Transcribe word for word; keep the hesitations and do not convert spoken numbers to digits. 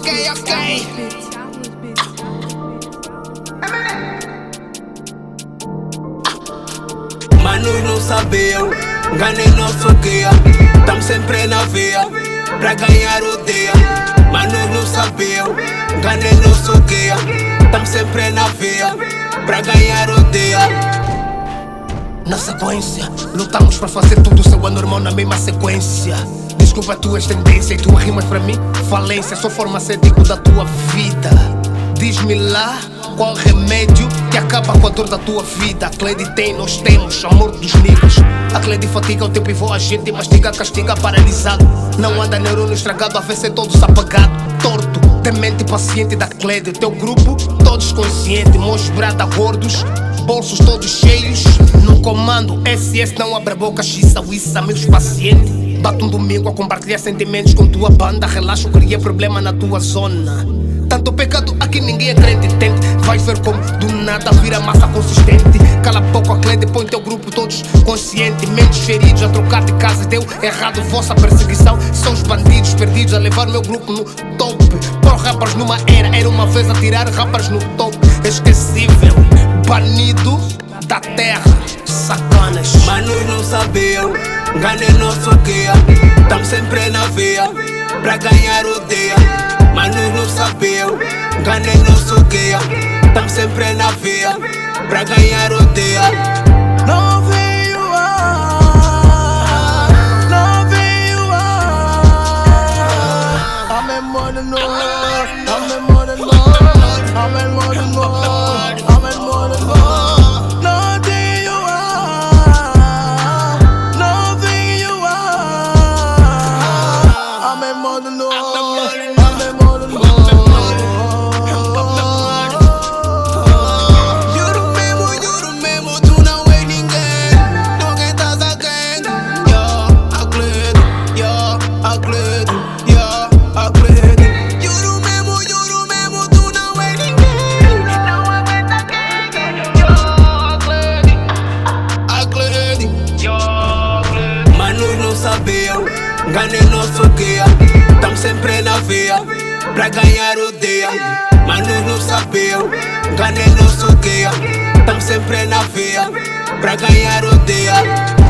Ok, ok. Manos não sabiam, ganhei nosso guia. Tam sempre na via, pra ganhar o dia. Manos não sabiam, ganhei nosso guia. Tam sempre na via, pra ganhar o dia. Na sequência, lutamos pra fazer tudo seu anormal na mesma sequência. Desculpa tuas tendências e tuas rimas pra mim falência, sou farmacêutico da tua vida. Diz-me lá qual remédio que acaba com a dor da tua vida. A Cleide tem, nós temos, amor dos niggas. A Cleide fatiga o teu pivô, a gente mastiga, castiga, paralisado. Não anda neurônio estragado, a V C todos apagado, torto. Demente paciente da Cleide, o teu grupo todos conscientes. Mos brada gordos, bolsos todos cheios. No comando S S não abre a boca, xissa, wissa, meus pacientes. Bato um domingo a compartilhar sentimentos com tua banda. Relaxo, cria problema na tua zona. Tanto pecado aqui ninguém é crente, tente. Vais ver como do nada vira massa consistente. Cala a boca, a Cleide, põe teu grupo todos conscientes. Mentes feridos a trocar de casa, deu errado vossa perseguição. São os bandidos perdidos a levar meu grupo no top. Por rappers numa era, era uma vez a tirar rappers no top. Esquecível, banido da terra, sacanas. Manos não sabiam, ganhei nosso guia. Tam sempre na via, pra ganhar o dia. Manos não sabiam, ganhei nosso guia. Tam sempre na via, pra ganhar o dia. Não veio ar, não veio ar. A memória não, a memória não, a memória não, a memória não. Não veio ar, não veio ar. A memória não, a memória não. Ganhei nosso guia, tam sempre na via, pra ganhar o dia. Manos não sabiam, ganhei nosso guia. Tam sempre na via, pra ganhar o dia.